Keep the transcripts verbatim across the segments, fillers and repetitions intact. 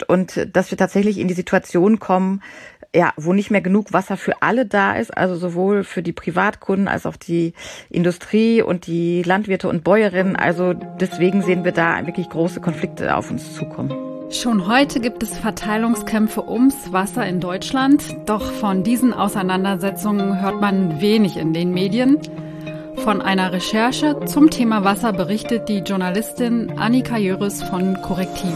herrscht und dass wir tatsächlich in die Situation kommen, ja, wo nicht mehr genug Wasser für alle da ist, also sowohl für die Privatkunden als auch die Industrie und die Landwirte und Bäuerinnen. Also deswegen sehen wir da wirklich große Konflikte auf uns zukommen. Schon heute gibt es Verteilungskämpfe ums Wasser in Deutschland. Doch von diesen Auseinandersetzungen hört man wenig in den Medien. Von einer Recherche zum Thema Wasser berichtet die Journalistin Annika Jöris von Correctiv.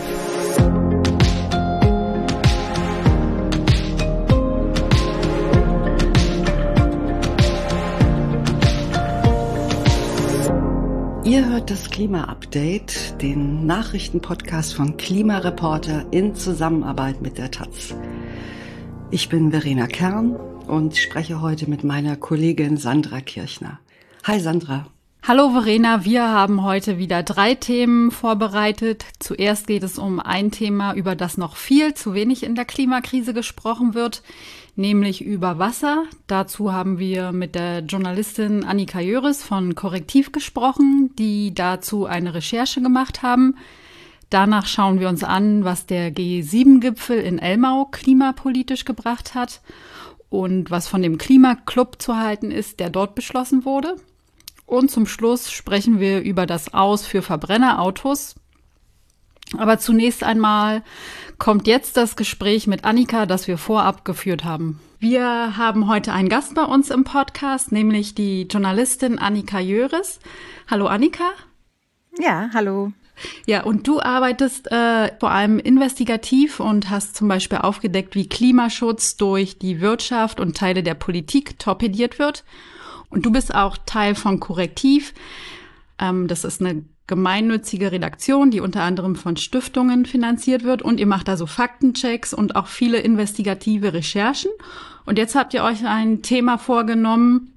Ihr hört das Klima-Update, den Nachrichtenpodcast von Klimareporter in Zusammenarbeit mit der Taz. Ich bin Verena Kern und spreche heute mit meiner Kollegin Sandra Kirchner. Hi Sandra. Hallo Verena, wir haben heute wieder drei Themen vorbereitet. Zuerst geht es um ein Thema, über das noch viel zu wenig in der Klimakrise gesprochen wird, nämlich über Wasser. Dazu haben wir mit der Journalistin Annika Jöris von Correctiv gesprochen, die dazu eine Recherche gemacht haben. Danach schauen wir uns an, was der G sieben Gipfel in Elmau klimapolitisch gebracht hat und was von dem Klimaclub zu halten ist, der dort beschlossen wurde. Und zum Schluss sprechen wir über das Aus für Verbrennerautos. Aber zunächst einmal kommt jetzt das Gespräch mit Annika, das wir vorab geführt haben. Wir haben heute einen Gast bei uns im Podcast, nämlich die Journalistin Annika Jöris. Hallo Annika. Ja, hallo. Ja, und du arbeitest äh, vor allem investigativ und hast zum Beispiel aufgedeckt, wie Klimaschutz durch die Wirtschaft und Teile der Politik torpediert wird. Und du bist auch Teil von Correctiv. Ähm, das ist eine gemeinnützige Redaktion, die unter anderem von Stiftungen finanziert wird. Und ihr macht da so Faktenchecks und auch viele investigative Recherchen. Und jetzt habt ihr euch ein Thema vorgenommen,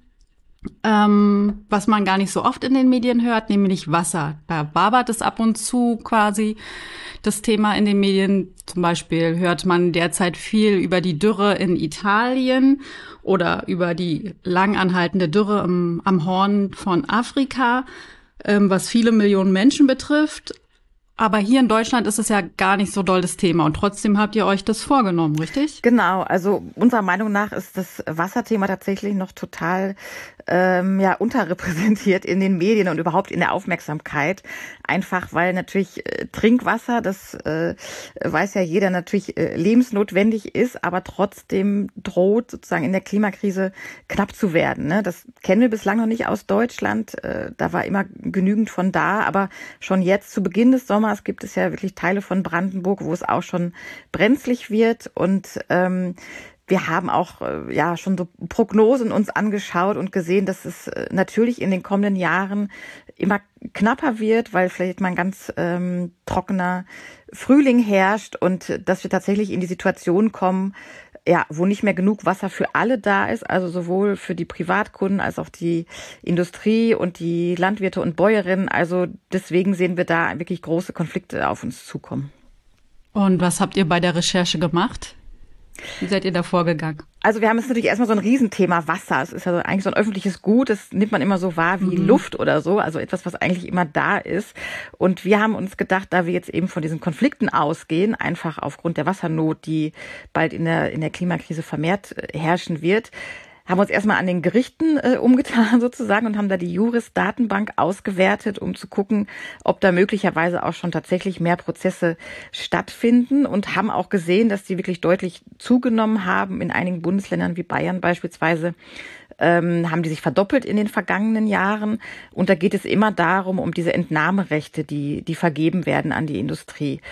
ähm, was man gar nicht so oft in den Medien hört, nämlich Wasser. Da wabert es ab und zu quasi, das Thema in den Medien. Zum Beispiel hört man derzeit viel über die Dürre in Italien oder über die langanhaltende Dürre am, am Horn von Afrika, ähm, was viele Millionen Menschen betrifft. Aber hier in Deutschland ist es ja gar nicht so doll das Thema. Und trotzdem habt ihr euch das vorgenommen, richtig? Genau, also unserer Meinung nach ist das Wasserthema tatsächlich noch total ähm, ja unterrepräsentiert in den Medien und überhaupt in der Aufmerksamkeit. Einfach weil natürlich äh, Trinkwasser, das äh, weiß ja jeder, natürlich äh, lebensnotwendig ist, aber trotzdem droht sozusagen in der Klimakrise knapp zu werden. Ne? Das kennen wir bislang noch nicht aus Deutschland. Äh, da war immer genügend von da, aber schon jetzt zu Beginn des Sommers gibt es ja wirklich Teile von Brandenburg, wo es auch schon brenzlig wird. Und ähm, wir haben auch äh, ja schon so Prognosen uns angeschaut und gesehen, dass es äh, natürlich in den kommenden Jahren immer knapper wird, weil vielleicht mal ein ganz ähm, trockener Frühling herrscht und dass wir tatsächlich in die Situation kommen, ja, wo nicht mehr genug Wasser für alle da ist, also sowohl für die Privatkunden als auch die Industrie und die Landwirte und Bäuerinnen. Also deswegen sehen wir da wirklich große Konflikte auf uns zukommen. Und was habt ihr bei der Recherche gemacht? Wie seid ihr da vorgegangen? Also wir haben jetzt natürlich erstmal so ein Riesenthema Wasser. Es ist ja eigentlich so ein öffentliches Gut, das nimmt man immer so wahr wie mhm. Luft oder so, also etwas, was eigentlich immer da ist. Und wir haben uns gedacht, da wir jetzt eben von diesen Konflikten ausgehen, einfach aufgrund der Wassernot, die bald in der, in der Klimakrise vermehrt herrschen wird, haben wir uns erstmal an den Gerichten äh, umgetan sozusagen und haben da die Juris-Datenbank ausgewertet, um zu gucken, ob da möglicherweise auch schon tatsächlich mehr Prozesse stattfinden und haben auch gesehen, dass die wirklich deutlich zugenommen haben. In einigen Bundesländern wie Bayern beispielsweise ähm, haben die sich verdoppelt in den vergangenen Jahren. Und da geht es immer darum, um diese Entnahmerechte, die, die vergeben werden an die Industrie.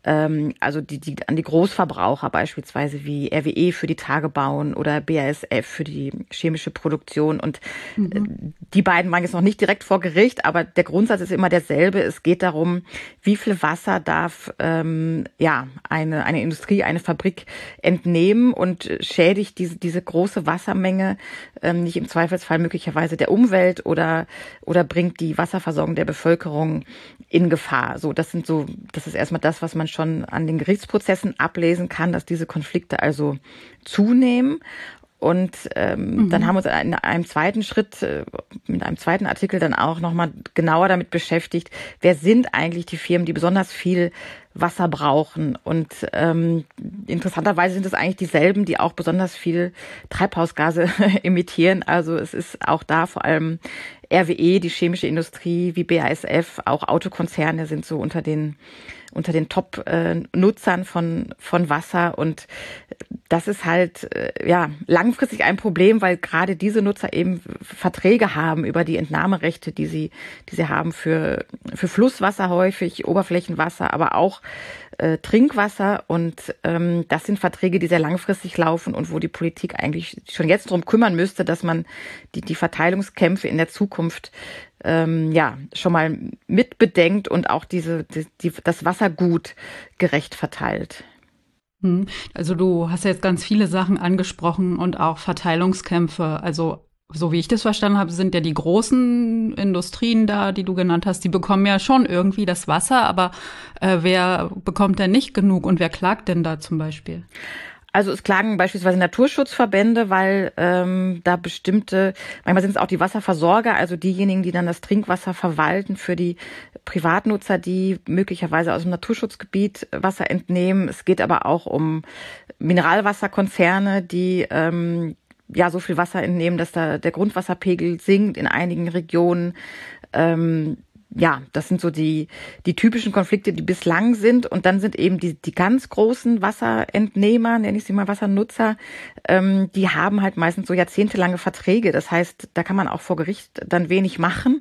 Also die, die an die Großverbraucher beispielsweise wie R W E für die Tagebauen oder B A S F für die chemische Produktion. Und mhm. die beiden waren jetzt noch nicht direkt vor Gericht, aber der Grundsatz ist immer derselbe. Es geht darum, wie viel Wasser darf ähm, ja eine eine Industrie, eine Fabrik entnehmen und schädigt diese diese große Wassermenge ähm, nicht im Zweifelsfall möglicherweise der Umwelt oder oder bringt die Wasserversorgung der Bevölkerung in Gefahr. So, das sind so, das ist erstmal das, was man schon an den Gerichtsprozessen ablesen kann, dass diese Konflikte also zunehmen. Und ähm, mhm. dann haben wir uns in einem zweiten Schritt, äh, mit einem zweiten Artikel dann auch nochmal genauer damit beschäftigt, wer sind eigentlich die Firmen, die besonders viel Wasser brauchen. Und ähm, interessanterweise sind es eigentlich dieselben, die auch besonders viel Treibhausgase emittieren. Also es ist auch da vor allem R W E, die chemische Industrie, wie B A S F, auch Autokonzerne sind so unter den unter den Top-Nutzern von von Wasser. Und das ist halt äh, ja langfristig ein Problem, weil gerade diese Nutzer eben Verträge haben über die Entnahmerechte, die sie die sie haben für für Flusswasser häufig, Oberflächenwasser, aber auch äh, Trinkwasser. Und ähm, das sind Verträge, die sehr langfristig laufen und wo die Politik eigentlich schon jetzt drum kümmern müsste, dass man die die Verteilungskämpfe in der Zukunft ähm, ja schon mal mitbedenkt und auch diese die, die, das Wassergut gerecht verteilt. Also du hast ja jetzt ganz viele Sachen angesprochen und auch Verteilungskämpfe. Also so wie ich das verstanden habe, sind ja die großen Industrien da, die du genannt hast, die bekommen ja schon irgendwie das Wasser, aber äh, wer bekommt denn nicht genug und wer klagt denn da zum Beispiel? Also es klagen beispielsweise Naturschutzverbände, weil ähm, da bestimmte, manchmal sind es auch die Wasserversorger, also diejenigen, die dann das Trinkwasser verwalten für die Privatnutzer, die möglicherweise aus dem Naturschutzgebiet Wasser entnehmen. Es geht aber auch um Mineralwasserkonzerne, die ähm, ja so viel Wasser entnehmen, dass da der Grundwasserpegel sinkt in einigen Regionen. Ähm, Ja, das sind so die die typischen Konflikte, die bislang sind. Und dann sind eben die die ganz großen Wasserentnehmer, nenne ich sie mal Wassernutzer, ähm, die haben halt meistens so jahrzehntelange Verträge. Das heißt, da kann man auch vor Gericht dann wenig machen,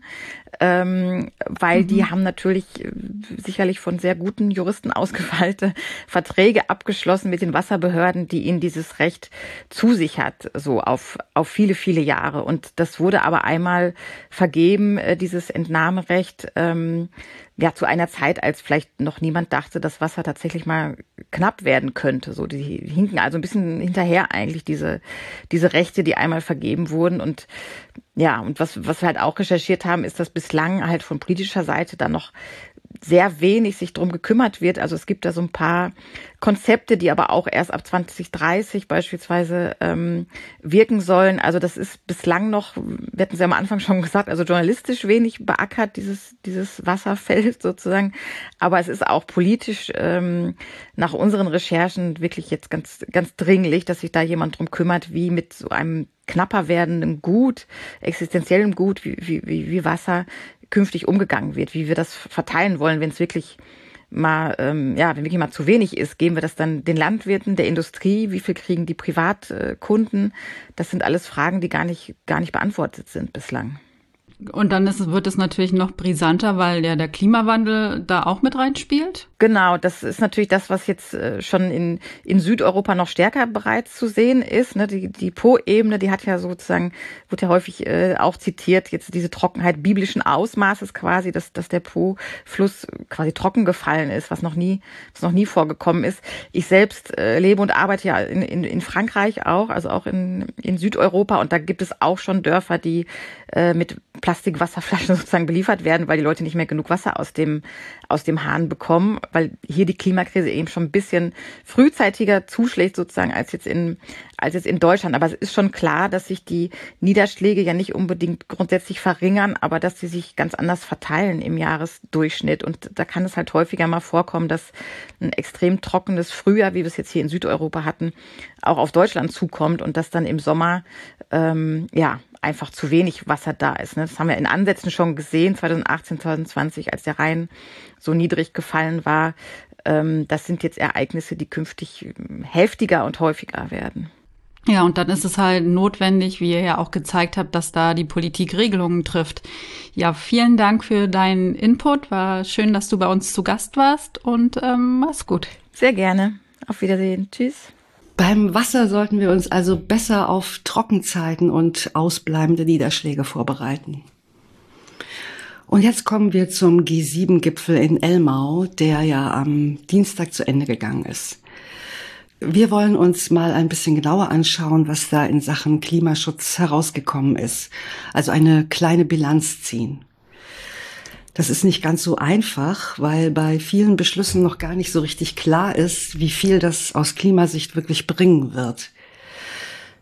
ähm, weil mhm. die haben natürlich sicherlich von sehr guten Juristen ausgefeilte Verträge abgeschlossen mit den Wasserbehörden, die ihnen dieses Recht zusichert, so auf auf viele, viele Jahre. Und das wurde aber einmal vergeben, äh, dieses Entnahmerecht, Ähm, ja, zu einer Zeit, als vielleicht noch niemand dachte, dass Wasser tatsächlich mal knapp werden könnte. So, die hinken also ein bisschen hinterher eigentlich diese, diese Rechte, die einmal vergeben wurden. Und ja, und was, was wir halt auch recherchiert haben, ist, dass bislang halt von politischer Seite dann noch sehr wenig sich drum gekümmert wird. Also es gibt da so ein paar Konzepte, die aber auch erst ab zwanzig dreißig beispielsweise ähm, wirken sollen. Also das ist bislang noch, wir hatten es ja am Anfang schon gesagt, also journalistisch wenig beackert, dieses dieses Wasserfeld sozusagen. Aber es ist auch politisch ähm, nach unseren Recherchen wirklich jetzt ganz ganz dringlich, dass sich da jemand drum kümmert, wie mit so einem knapper werdenden Gut, existenziellem Gut wie wie wie, wie Wasser künftig umgegangen wird, wie wir das verteilen wollen, wenn es wirklich mal, ähm, ja, wenn wirklich mal zu wenig ist, geben wir das dann den Landwirten, der Industrie, wie viel kriegen die Privatkunden? Das sind alles Fragen, die gar nicht, gar nicht beantwortet sind bislang. Und dann ist, wird es natürlich noch brisanter, weil ja der Klimawandel da auch mit reinspielt. Genau, das ist natürlich das, was jetzt äh, schon in in Südeuropa noch stärker bereits zu sehen ist. Ne? Die die Po-Ebene, die hat ja sozusagen, wird ja häufig äh, auch zitiert, jetzt diese Trockenheit biblischen Ausmaßes quasi, dass dass der Po-Fluss quasi trocken gefallen ist, was noch nie was noch nie vorgekommen ist. Ich selbst äh, lebe und arbeite ja in, in in Frankreich auch, also auch in in Südeuropa, und da gibt es auch schon Dörfer, die äh, mit Plastikwasserflaschen sozusagen beliefert werden, weil die Leute nicht mehr genug Wasser aus dem aus dem Hahn bekommen, weil hier die Klimakrise eben schon ein bisschen frühzeitiger zuschlägt sozusagen als jetzt in als jetzt in Deutschland. Aber es ist schon klar, dass sich die Niederschläge ja nicht unbedingt grundsätzlich verringern, aber dass sie sich ganz anders verteilen im Jahresdurchschnitt. Und da kann es halt häufiger mal vorkommen, dass ein extrem trockenes Frühjahr, wie wir es jetzt hier in Südeuropa hatten, auch auf Deutschland zukommt und dass dann im Sommer ähm, ja einfach zu wenig Wasser da ist. Das haben wir in Ansätzen schon gesehen, zwanzig achtzehn, zwanzig zwanzig, als der Rhein so niedrig gefallen war. Das sind jetzt Ereignisse, die künftig heftiger und häufiger werden. Ja, und dann ist es halt notwendig, wie ihr ja auch gezeigt habt, dass da die Politik Regelungen trifft. Ja, vielen Dank für deinen Input. War schön, dass du bei uns zu Gast warst, und ähm, mach's gut. Sehr gerne. Auf Wiedersehen. Tschüss. Beim Wasser sollten wir uns also besser auf Trockenzeiten und ausbleibende Niederschläge vorbereiten. Und jetzt kommen wir zum G sieben Gipfel in Elmau, der ja am Dienstag zu Ende gegangen ist. Wir wollen uns mal ein bisschen genauer anschauen, was da in Sachen Klimaschutz herausgekommen ist. Also eine kleine Bilanz ziehen. Das ist nicht ganz so einfach, weil bei vielen Beschlüssen noch gar nicht so richtig klar ist, wie viel das aus Klimasicht wirklich bringen wird.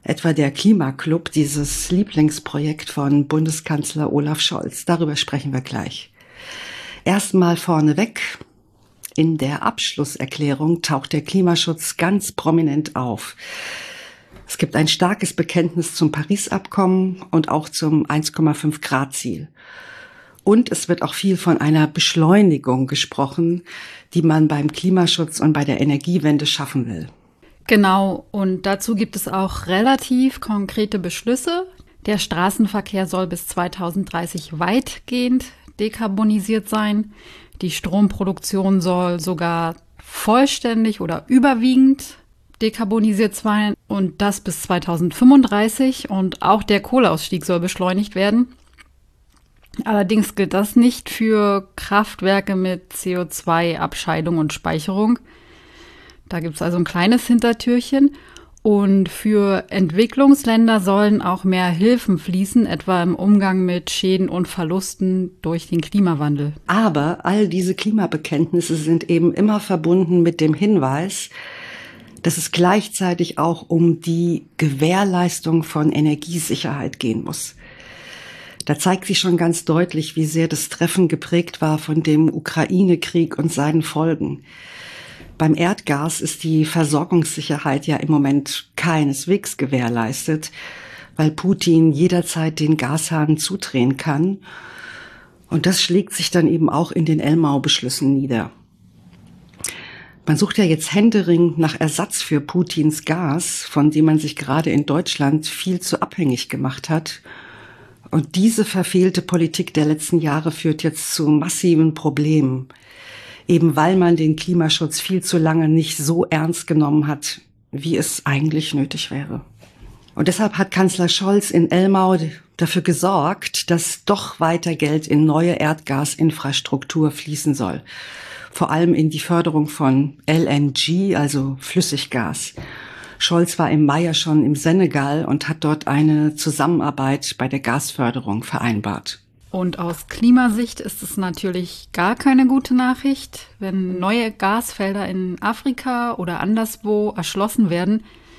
Etwa der Klimaclub, dieses Lieblingsprojekt von Bundeskanzler Olaf Scholz. Darüber sprechen wir gleich. Erstmal vorneweg. In der Abschlusserklärung taucht der Klimaschutz ganz prominent auf. Es gibt ein starkes Bekenntnis zum Paris-Abkommen und auch zum eins Komma fünf Grad Ziel. Und es wird auch viel von einer Beschleunigung gesprochen, die man beim Klimaschutz und bei der Energiewende schaffen will. Genau, und dazu gibt es auch relativ konkrete Beschlüsse. Der Straßenverkehr soll bis zweitausenddreißig weitgehend dekarbonisiert sein. Die Stromproduktion soll sogar vollständig oder überwiegend dekarbonisiert sein und das bis zweitausendfünfunddreißig. Und auch der Kohleausstieg soll beschleunigt werden. Allerdings gilt das nicht für Kraftwerke mit C O zwei Abscheidung und Speicherung. Da gibt es also ein kleines Hintertürchen. Und für Entwicklungsländer sollen auch mehr Hilfen fließen, etwa im Umgang mit Schäden und Verlusten durch den Klimawandel. Aber all diese Klimabekenntnisse sind eben immer verbunden mit dem Hinweis, dass es gleichzeitig auch um die Gewährleistung von Energiesicherheit gehen muss. Da zeigt sich schon ganz deutlich, wie sehr das Treffen geprägt war von dem Ukraine-Krieg und seinen Folgen. Beim Erdgas ist die Versorgungssicherheit ja im Moment keineswegs gewährleistet, weil Putin jederzeit den Gashahn zudrehen kann. Und das schlägt sich dann eben auch in den Elmau-Beschlüssen nieder. Man sucht ja jetzt händeringend nach Ersatz für Putins Gas, von dem man sich gerade in Deutschland viel zu abhängig gemacht hat. Und diese verfehlte Politik der letzten Jahre führt jetzt zu massiven Problemen. Eben weil man den Klimaschutz viel zu lange nicht so ernst genommen hat, wie es eigentlich nötig wäre. Und deshalb hat Kanzler Scholz in Elmau dafür gesorgt, dass doch weiter Geld in neue Erdgasinfrastruktur fließen soll. Vor allem in die Förderung von L N G, also Flüssiggas. Scholz war im Mai ja schon im Senegal und hat dort eine Zusammenarbeit bei der Gasförderung vereinbart. Und aus Klimasicht ist es natürlich gar keine gute Nachricht, wenn neue Gasfelder in Afrika oder anderswo erschlossen werden,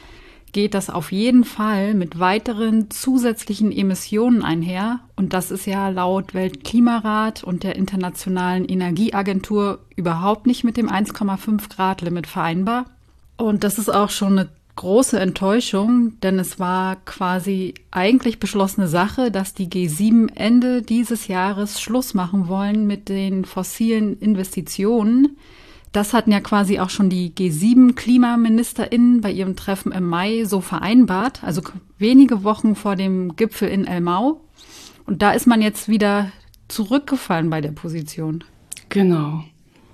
geht das auf jeden Fall mit weiteren zusätzlichen Emissionen einher. Und das ist ja laut Weltklimarat und der Internationalen Energieagentur überhaupt nicht mit dem eins Komma fünf Grad Limit vereinbar. Und das ist auch schon eine große Enttäuschung, denn es war quasi eigentlich beschlossene Sache, dass die G sieben Ende dieses Jahres Schluss machen wollen mit den fossilen Investitionen. Das hatten ja quasi auch schon die G sieben KlimaministerInnen bei ihrem Treffen im Mai so vereinbart, also wenige Wochen vor dem Gipfel in Elmau. Und da ist man jetzt wieder zurückgefallen bei der Position. Genau.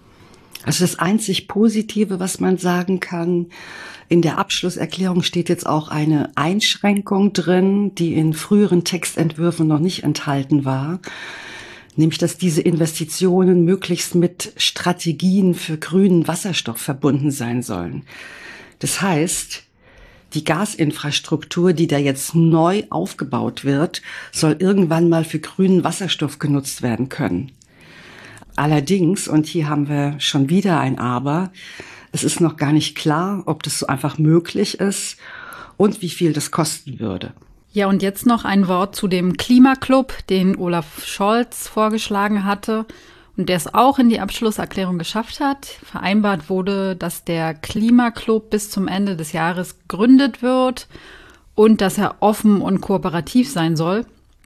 Also das einzig Positive, was man sagen kann, in der Abschlusserklärung steht jetzt auch eine Einschränkung drin, die in früheren Textentwürfen noch nicht enthalten war, nämlich dass diese Investitionen möglichst mit Strategien für grünen Wasserstoff verbunden sein sollen. Das heißt, die Gasinfrastruktur, die da jetzt neu aufgebaut wird, soll irgendwann mal für grünen Wasserstoff genutzt werden können. Allerdings, und hier haben wir schon wieder ein Aber, es ist noch gar nicht klar, ob das so einfach möglich ist und wie viel das kosten würde. Ja, und jetzt noch ein Wort zu dem Klimaclub, den Olaf Scholz vorgeschlagen hatte und der es auch in die Abschlusserklärung geschafft hat. Vereinbart wurde, dass der Klimaclub bis zum Ende des Jahres gegründet wird und dass er offen und kooperativ sein soll.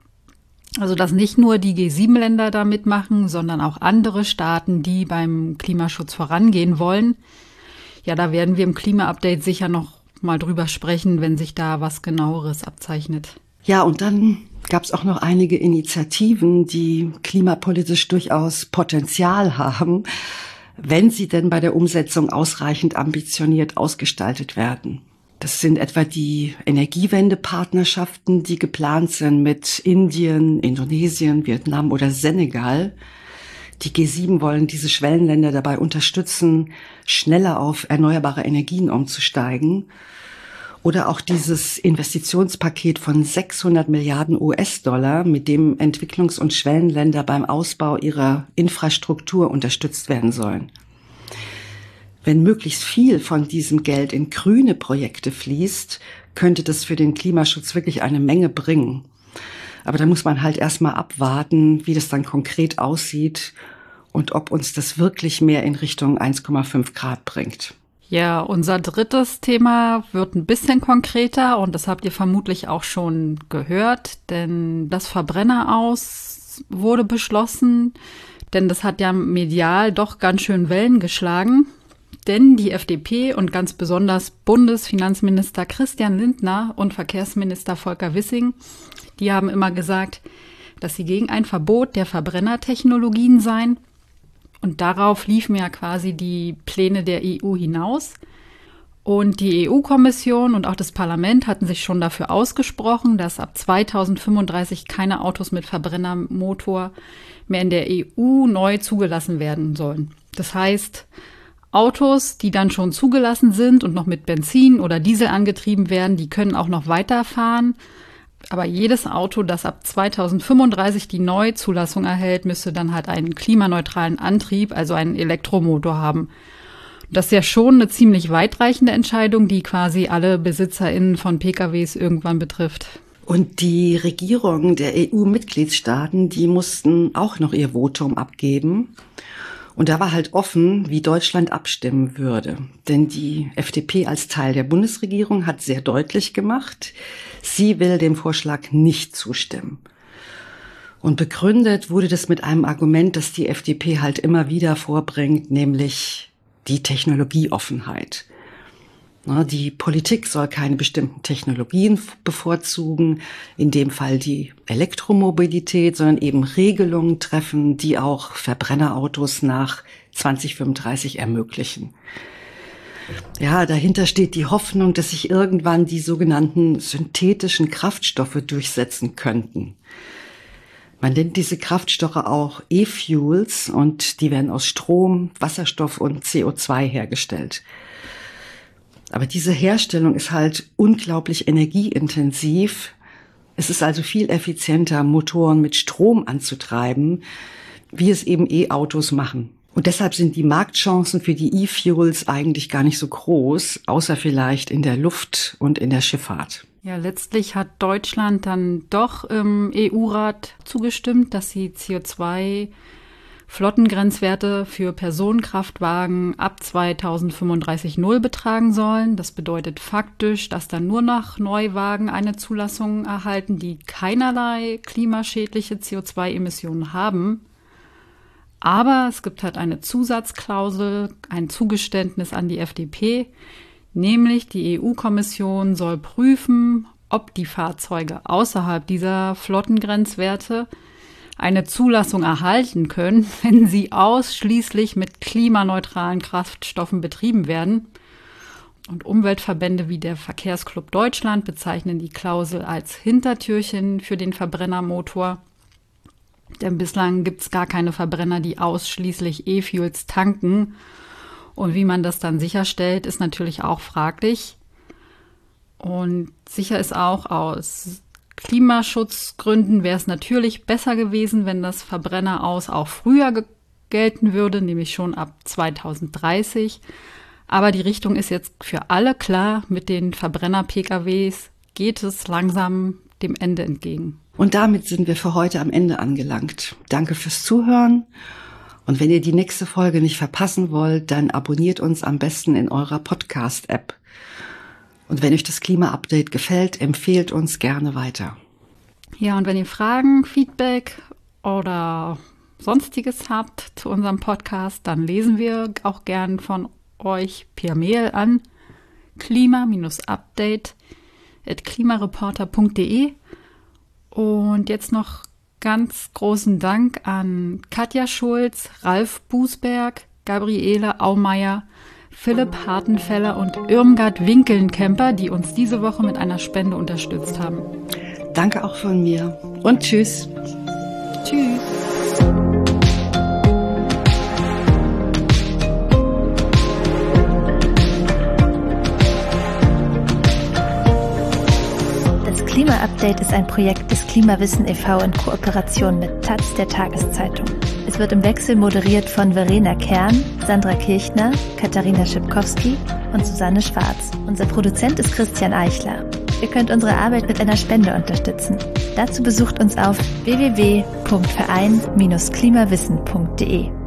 Also dass nicht nur die G sieben Länder da mitmachen, sondern auch andere Staaten, die beim Klimaschutz vorangehen wollen. Ja, da werden wir im Klima-Update sicher noch mal drüber sprechen, wenn sich da was Genaueres abzeichnet. Ja, und dann gab es auch noch einige Initiativen, die klimapolitisch durchaus Potenzial haben, wenn sie denn bei der Umsetzung ausreichend ambitioniert ausgestaltet werden. Das sind etwa die Energiewende-Partnerschaften, die geplant sind mit Indien, Indonesien, Vietnam oder Senegal. Die G sieben wollen diese Schwellenländer dabei unterstützen, schneller auf erneuerbare Energien umzusteigen. Oder auch dieses Investitionspaket von sechshundert Milliarden U S-Dollar, mit dem Entwicklungs- und Schwellenländer beim Ausbau ihrer Infrastruktur unterstützt werden sollen. Wenn möglichst viel von diesem Geld in grüne Projekte fließt, könnte das für den Klimaschutz wirklich eine Menge bringen. Aber da muss man halt erstmal abwarten, wie das dann konkret aussieht und ob uns das wirklich mehr in Richtung eins Komma fünf Grad bringt. Ja, unser drittes Thema wird ein bisschen konkreter und das habt ihr vermutlich auch schon gehört, denn das Verbrenneraus wurde beschlossen, denn das hat ja medial doch ganz schön Wellen geschlagen. Denn die F D P und ganz besonders Bundesfinanzminister Christian Lindner und Verkehrsminister Volker Wissing, die haben immer gesagt, dass sie gegen ein Verbot der Verbrennertechnologien seien. Und darauf liefen ja quasi die Pläne der E U hinaus. Und die E U-Kommission und auch das Parlament hatten sich schon dafür ausgesprochen, dass ab zweitausendfünfunddreißig keine Autos mit Verbrennermotor mehr in der E U neu zugelassen werden sollen. Das heißt, Autos, die dann schon zugelassen sind und noch mit Benzin oder Diesel angetrieben werden, die können auch noch weiterfahren. Aber jedes Auto, das ab zweitausendfünfunddreißig die Neuzulassung erhält, müsste dann halt einen klimaneutralen Antrieb, also einen Elektromotor haben. Das ist ja schon eine ziemlich weitreichende Entscheidung, die quasi alle BesitzerInnen von P K Ws irgendwann betrifft. Und die Regierungen der E U-Mitgliedstaaten, die mussten auch noch ihr Votum abgeben. Und da war halt offen, wie Deutschland abstimmen würde. Denn die F D P als Teil der Bundesregierung hat sehr deutlich gemacht, sie will dem Vorschlag nicht zustimmen. Und begründet wurde das mit einem Argument, das die F D P halt immer wieder vorbringt, nämlich die Technologieoffenheit. Die Politik soll keine bestimmten Technologien bevorzugen, in dem Fall die Elektromobilität, sondern eben Regelungen treffen, die auch Verbrennerautos nach zweitausendfünfunddreißig ermöglichen. Ja, dahinter steht die Hoffnung, dass sich irgendwann die sogenannten synthetischen Kraftstoffe durchsetzen könnten. Man nennt diese Kraftstoffe auch E-Fuels und die werden aus Strom, Wasserstoff und C O zwei hergestellt. Aber diese Herstellung ist halt unglaublich energieintensiv. Es ist also viel effizienter, Motoren mit Strom anzutreiben, wie es eben E-Autos machen. Und deshalb sind die Marktchancen für die E-Fuels eigentlich gar nicht so groß, außer vielleicht in der Luft und in der Schifffahrt. Ja, letztlich hat Deutschland dann doch im E U-Rat zugestimmt, dass die C O zwei Flottengrenzwerte für Personenkraftwagen ab zweitausendfünfunddreißig null betragen sollen. Das bedeutet faktisch, dass dann nur noch Neuwagen eine Zulassung erhalten, die keinerlei klimaschädliche C O zwei Emissionen haben. Aber es gibt halt eine Zusatzklausel, ein Zugeständnis an die F D P, nämlich die E U-Kommission soll prüfen, ob die Fahrzeuge außerhalb dieser Flottengrenzwerte eine Zulassung erhalten können, wenn sie ausschließlich mit klimaneutralen Kraftstoffen betrieben werden. Und Umweltverbände wie der Verkehrsclub Deutschland bezeichnen die Klausel als Hintertürchen für den Verbrennermotor. Denn bislang gibt es gar keine Verbrenner, die ausschließlich E-Fuels tanken. Und wie man das dann sicherstellt, ist natürlich auch fraglich. Und sicher ist auch, aus Klimaschutzgründen wäre es natürlich besser gewesen, wenn das Verbrenneraus auch früher ge- gelten würde, nämlich schon ab zweitausenddreißig. Aber die Richtung ist jetzt für alle klar, mit den Verbrenner-P K Ws geht es langsam dem Ende entgegen. Und damit sind wir für heute am Ende angelangt. Danke fürs Zuhören. Und wenn ihr die nächste Folge nicht verpassen wollt, dann abonniert uns am besten in eurer Podcast-App. Und wenn euch das Klima-Update gefällt, empfehlt uns gerne weiter. Ja, und wenn ihr Fragen, Feedback oder Sonstiges habt zu unserem Podcast, dann lesen wir auch gern von euch per Mail an klima-update at klimareporter punkt de. Und jetzt noch ganz großen Dank an Katja Schulz, Ralf Bußberg, Gabriele Aumeier, Philipp Hartenfeller und Irmgard Winkelnkemper, die uns diese Woche mit einer Spende unterstützt haben. Danke auch von mir und tschüss. Tschüss. Das Klima-Update ist ein Projekt des Klimawissen e V in Kooperation mit Taz, der Tageszeitung. Es Podcast wird im Wechsel moderiert von Verena Kern, Sandra Kirchner, Katharina Schipkowski und Susanne Schwarz. Unser Produzent ist Christian Eichler. Ihr könnt unsere Arbeit mit einer Spende unterstützen. Dazu besucht uns auf w w w punkt verein Bindestrich klimawissen punkt de.